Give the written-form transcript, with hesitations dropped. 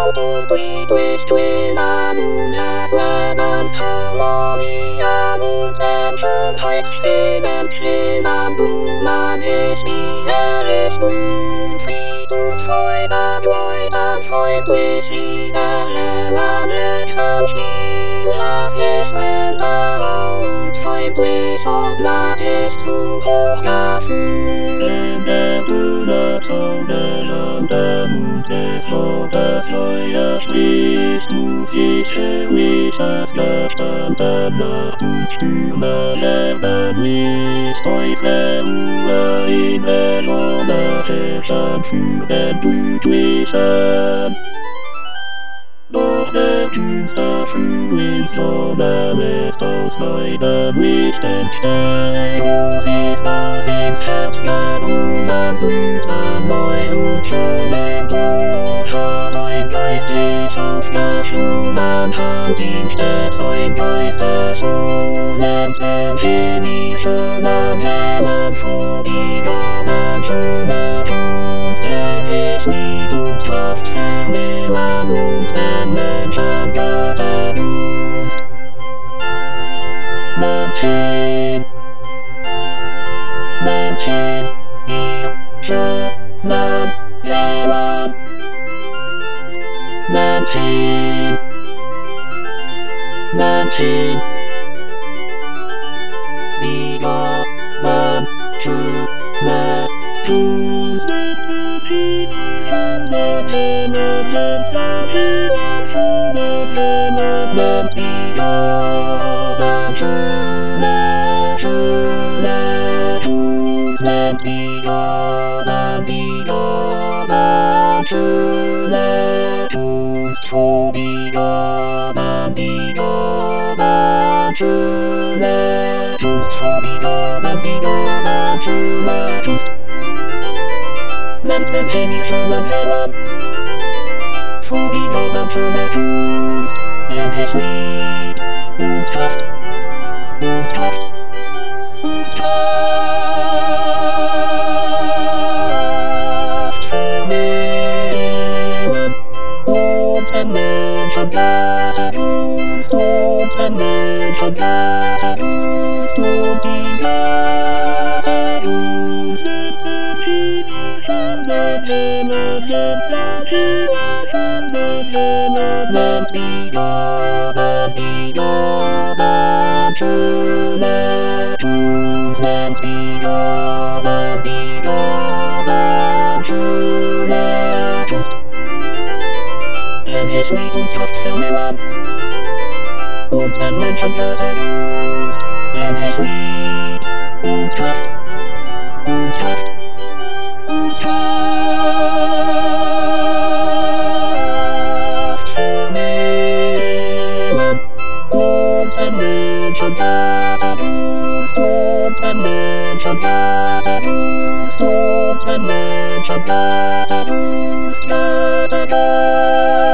durch Schönans Harmonie und Schönheitsleben schillern Blumen sich widerrichten. Fried und Freude, freundlich wieder herrlich sein Spiel, lass ich Männer und freundlich und lass ich zu hoch fühlen. Der grüne Sonne an der Mund des Todes Feuer spricht, musikalisches Gestanden Nacht und Stürme leben nicht. Eure Ruhe in Melone Fischen führen glücklichen. Doch der kühnste Frühlingssonne lässt aus meinem Lichtenstein. Du siehst aus ins Herz gedrungen, Blüten neu und schön entblumt. Hat ein Geist sich aufgeschwungen, hat ihn stets ein Geist erschonen. Wenn die schönen Seelen vor die Gaben schöne Kunst, der sich Lied und Kraft vermehlen und den Menschen Götterdunst. Menschen, die schönen Seelen. Menschen, die Gaben schöne Kunst. Sich Lied und Kraft vermehren und den Menschen Götterdunst und den Menschen Götterdunst und die Götterdunst nennt die Gaben schöne Kunst, nennt die Gaben schöne Kunst. Wenn sich Lied und Kraft vermehlen und den Menschen Götterdunst, wenn sich Lied und Kraft vermehlen und den Menschen Götterdunst und den Menschen Götterdunst und den Menschen Götterdunst, Götterdunst.